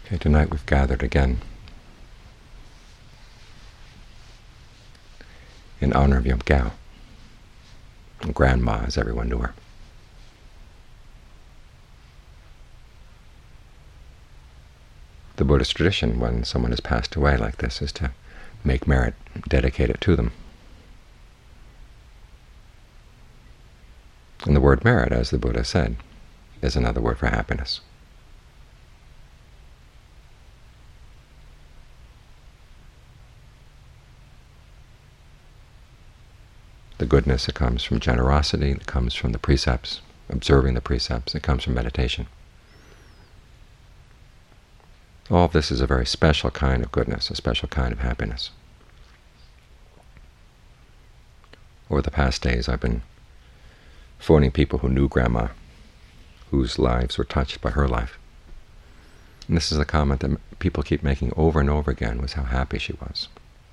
Okay, tonight we've gathered again in honor of Yom Kippur, Grandma, as everyone knew her. The Buddhist tradition, when someone has passed away like this, is to make merit, dedicate it to them. And the word merit, as the Buddha said, is another word for happiness. The goodness that comes from generosity, that comes from the precepts, observing the precepts, it comes from meditation. All of this is a very special kind of goodness, a special kind of happiness. Over the past days I've been phoning people who knew Grandma, whose lives were touched by her life. And this is a comment that people keep making over and over again, was how happy she was.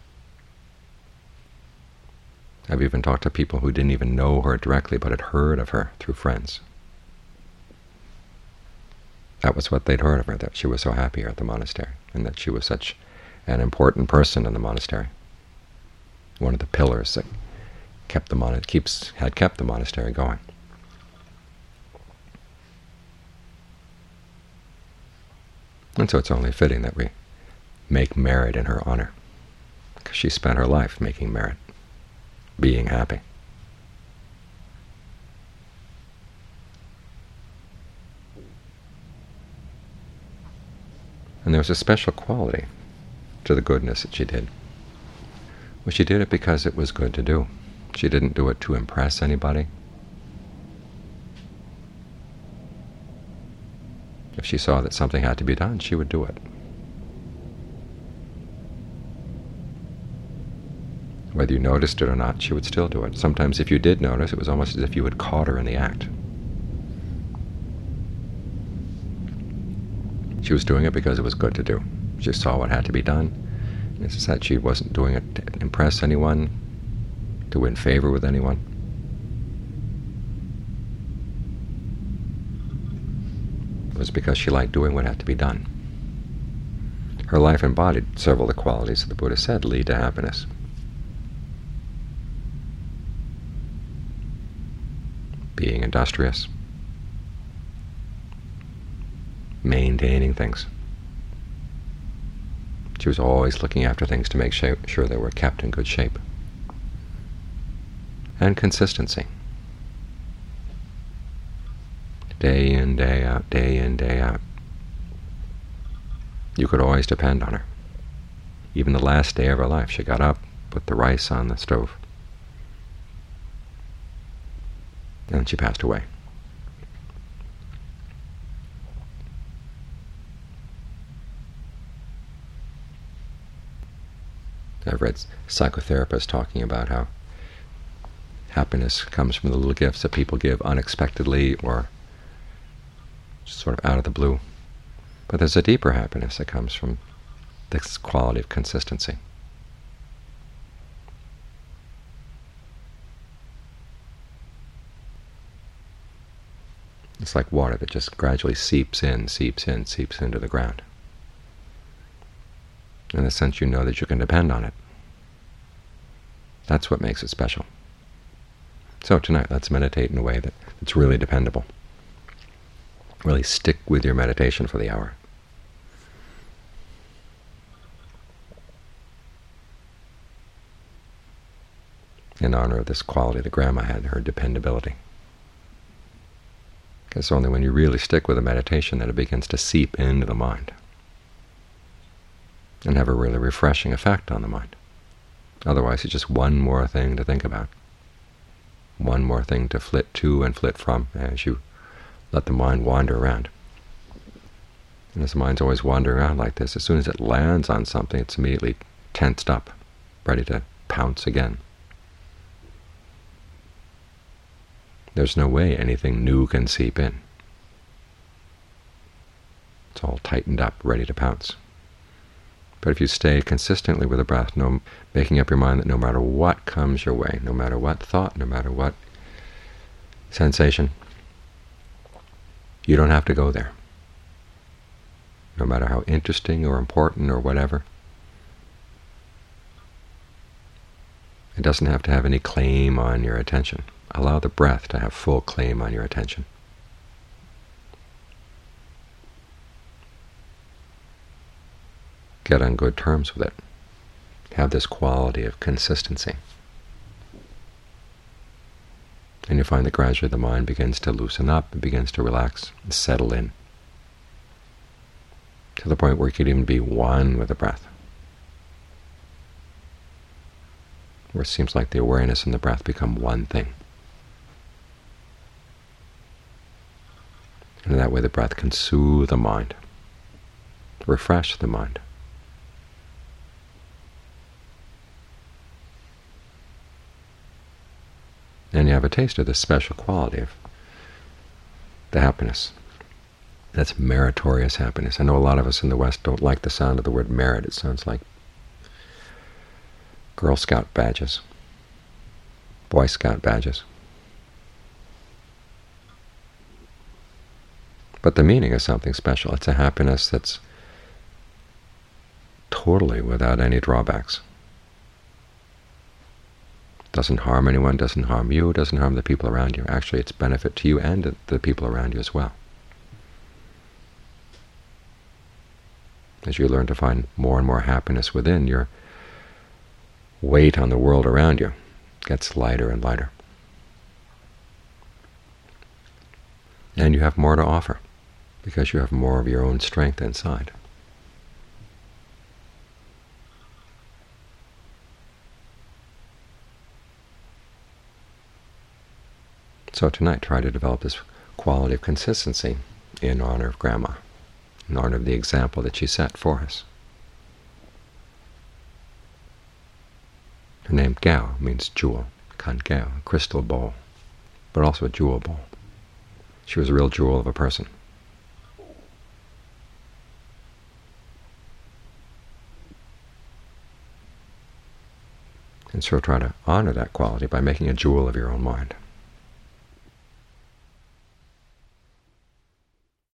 I've even talked to people who didn't even know her directly, but had heard of her through friends. That was what they'd heard of her, that she was so happy here at the monastery, and that she was such an important person in the monastery, one of the pillars that had kept the monastery going. And so it's only fitting that we make merit in her honor, because she spent her life making merit, being happy. And there was a special quality to the goodness that she did. Well, she did it because it was good to do. She didn't do it to impress anybody. If she saw that something had to be done, she would do it. Whether you noticed it or not, she would still do it. Sometimes if you did notice, it was almost as if you had caught her in the act. She was doing it because it was good to do. She saw what had to be done. And as I said, she wasn't doing it to impress anyone, to win favor with anyone. It was because she liked doing what had to be done. Her life embodied several of the qualities that the Buddha said lead to happiness. Being industrious, maintaining things. She was always looking after things to make sure they were kept in good shape. And consistency. Day in, day out, day in, day out. You could always depend on her. Even the last day of her life, she got up, put the rice on the stove, and she passed away. I've read psychotherapists talking about how happiness comes from the little gifts that people give unexpectedly or just sort of out of the blue. But there's a deeper happiness that comes from this quality of consistency. It's like water that just gradually seeps into the ground. In a sense, you know that you can depend on it. That's what makes it special. So tonight, let's meditate in a way that's really dependable. Really stick with your meditation for the hour. In honor of this quality that Grandma had, her dependability. It's only when you really stick with a meditation that it begins to seep into the mind and have a really refreshing effect on the mind. Otherwise, it's just one more thing to think about, one more thing to flit to and flit from as you let the mind wander around. And as the mind's always wandering around like this, as soon as it lands on something, it's immediately tensed up, ready to pounce again. There's no way anything new can seep in. It's all tightened up, ready to pounce. But if you stay consistently with the breath, making up your mind that no matter what comes your way, no matter what thought, no matter what sensation, you don't have to go there. No matter how interesting or important or whatever. It doesn't have to have any claim on your attention. Allow the breath to have full claim on your attention. Get on good terms with it. Have this quality of consistency. And you find that gradually the mind begins to loosen up, and begins to relax, and settle in, to the point where you could even be one with the breath, where it seems like the awareness and the breath become one thing. And in that way the breath can soothe the mind, refresh the mind. And you have a taste of this special quality of the happiness. That's meritorious happiness. I know a lot of us in the West don't like the sound of the word merit. It sounds like Girl Scout badges, Boy Scout badges. But the meaning is something special. It's a happiness that's totally without any drawbacks. Doesn't harm anyone, doesn't harm you, doesn't harm the people around you. Actually, it's benefit to you and the people around you as well. As you learn to find more and more happiness within, your weight on the world around you gets lighter and lighter. And you have more to offer, because you have more of your own strength inside. So tonight, try to develop this quality of consistency in honor of Grandma, in honor of the example that she set for us. Her name Gao means jewel, kan Gao, crystal bowl, but also a jewel bowl. She was a real jewel of a person. And so try to honor that quality by making a jewel of your own mind.